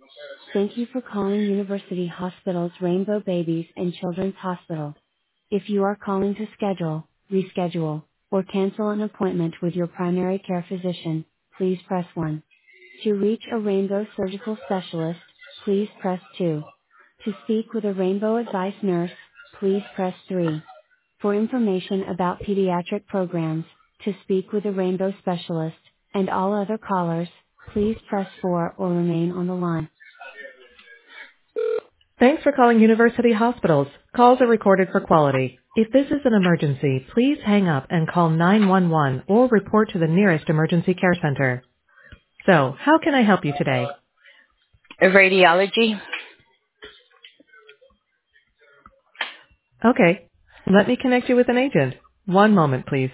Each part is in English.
Thank you for calling University Hospital's Rainbow Babies and Children's Hospital. If you are calling to schedule, reschedule, or cancel an appointment with your primary care physician, please press 1. To reach a Rainbow surgical specialist, please press 2. To speak with a Rainbow Advice nurse, please press 3. For information about pediatric programs, to speak with a Rainbow specialist, and all other callers, please press 4 or remain on the line. Thanks for calling University Hospitals. Calls are recorded for quality. If this is an emergency, please hang up and call 911 or report to the nearest emergency care center. So, how can I help you today? Radiology. Okay. Let me connect you with an agent. One moment, please.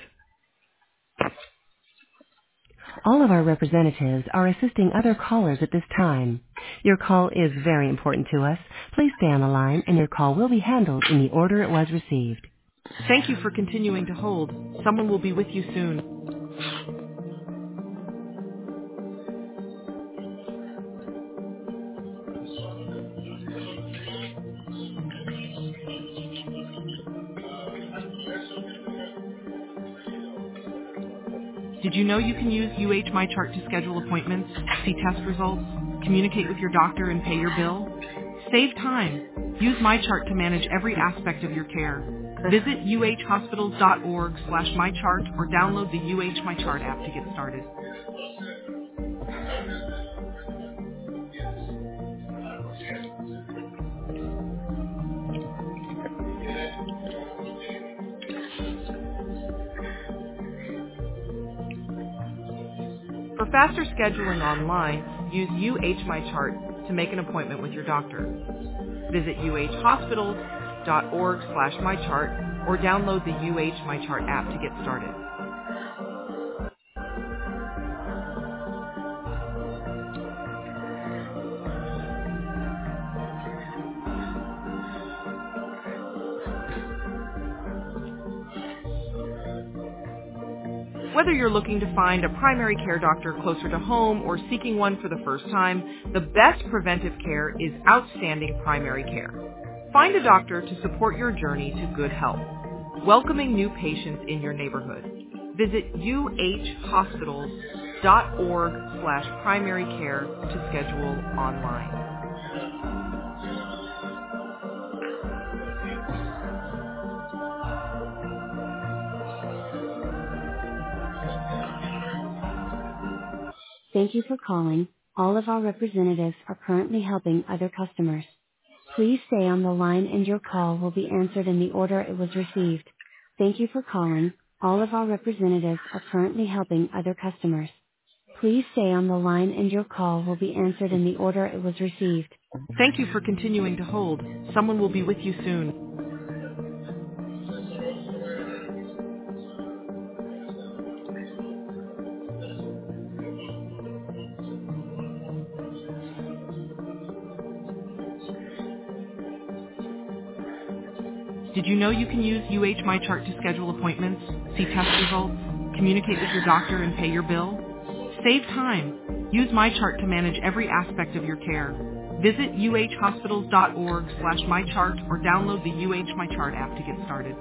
All of our representatives are assisting other callers at this time. Your call is very important to us. Please stay on the line and your call will be handled in the order it was received. Thank you for continuing to hold. Someone will be with you soon. Did you know you can use UH MyChart to schedule appointments, see test results, communicate with your doctor and pay your bill? Save time. Use MyChart to manage every aspect of your care. Visit uhhospitals.org/mychart or download the UH MyChart app to get started. For faster scheduling online, use UH MyChart to make an appointment with your doctor. Visit uhhospitals.org/mychart or download the UH MyChart app to get started. Whether you're looking to find a primary care doctor closer to home or seeking one for the first time, the best preventive care is outstanding primary care. Find a doctor to support your journey to good health. Welcoming new patients in your neighborhood. Visit uhhospitals.org/primary care to schedule online. Thank you for calling. All of our representatives are currently helping other customers. Please stay on the line and your call will be answered in the order it was received. Thank you for calling. All of our representatives are currently helping other customers. Please stay on the line and your call will be answered in the order it was received. Thank you for continuing to hold. Someone will be with you soon. Did you know you can use UH MyChart to schedule appointments, see test results, communicate with your doctor and pay your bill? Save time. Use MyChart to manage every aspect of your care. Visit uhhospitals.org/mychart or download the UH MyChart app to get started.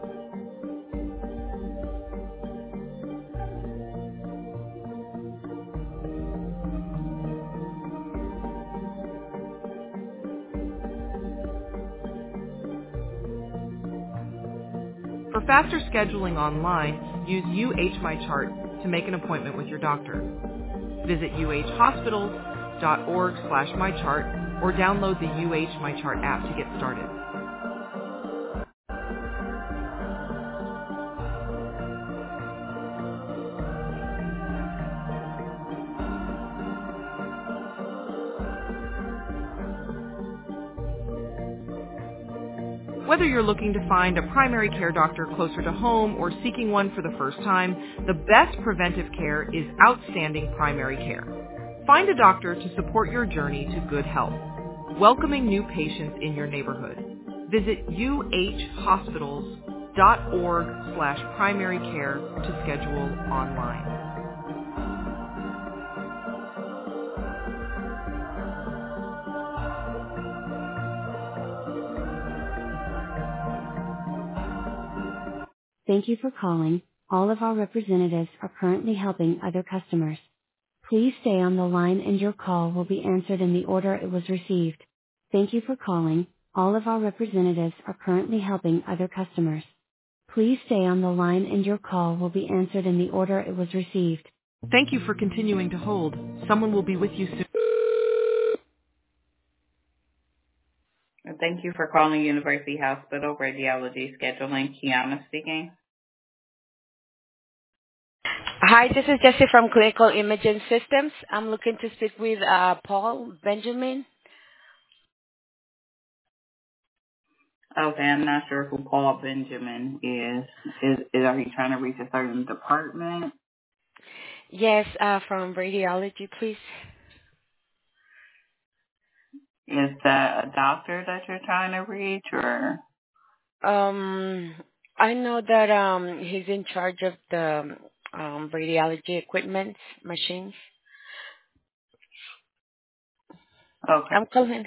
For faster scheduling online, use UH MyChart to make an appointment with your doctor. Visit uhhospitals.org/mychart or download the UH MyChart app to get started. Whether you're looking to find a primary care doctor closer to home or seeking one for the first time, the best preventive care is outstanding primary care. Find a doctor to support your journey to good health. Welcoming new patients in your neighborhood. Visit uhhospitals.org/primary care to schedule online. Thank you for calling. All of our representatives are currently helping other customers. Please stay on the line and your call will be answered in the order it was received. Thank you for calling. All of our representatives are currently helping other customers. Please stay on the line and your call will be answered in the order it was received. Thank you for continuing to hold. Someone will be with you soon. Thank you for calling University Hospital Radiology Scheduling. Kiana speaking. Hi, this is Jessie from Clinical Imaging Systems. I'm looking to speak with Paul Benjamin. Okay, I'm not sure who Paul Benjamin is. Are you trying to reach a certain department? Yes, from radiology, please. Is that a doctor that you're trying to reach, or? Um, I know that he's in charge of the radiology equipment machines. Okay. I'm calling.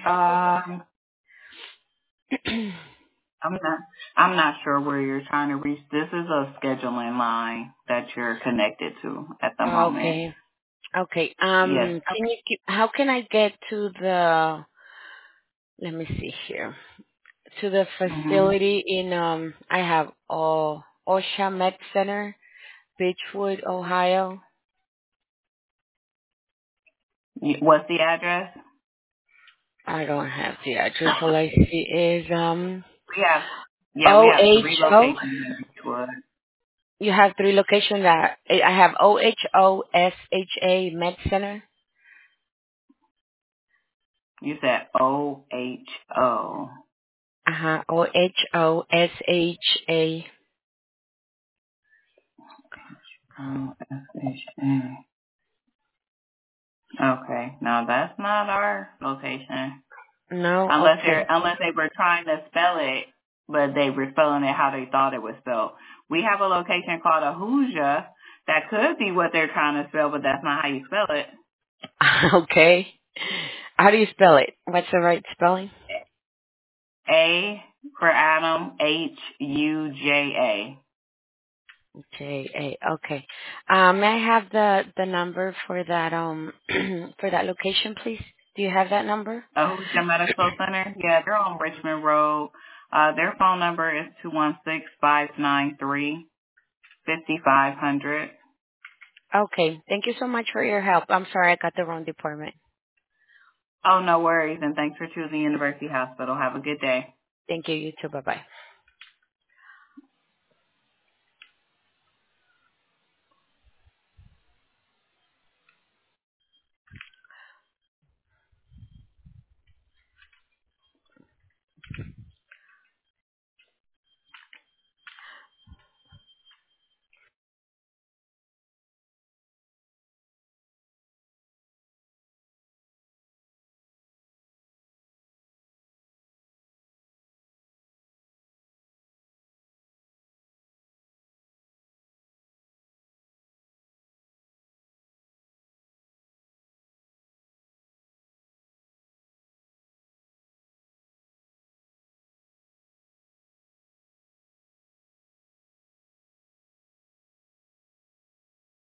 I'm not. I'm not sure where you're trying to reach. This is a scheduling line that you're connected to at the moment. Okay. Okay. Yes. How can I get to the? Let me see here. To the Mhm. facility in I have OSHA Med Center, Beechwood, Ohio. What's the address? I don't have the address. All I see is We have. Yeah, we have 3 OHO. locations in Beechwood. You have 3 locations. That I have OHOSHA Med Center. You said OHO. OHOSHA. OSHA. Okay. No, that's not our location. No. Okay. Unless they were trying to spell it, but they were spelling it how they thought it was spelled. We have a location called Ahuja. That could be what they're trying to spell, but that's not how you spell it. Okay. How do you spell it? What's the right spelling? A for Adam, Huja. JA. Okay. May I have the number for that for that location, please? Do you have that number? Ahuja Medical Center. Yeah, they're on Richmond Road. Their phone number is 216-593-5500. Okay. Thank you so much for your help. I'm sorry I got the wrong department. Oh, no worries, and thanks for choosing University Hospital. Have a good day. Thank you. You too. Bye-bye.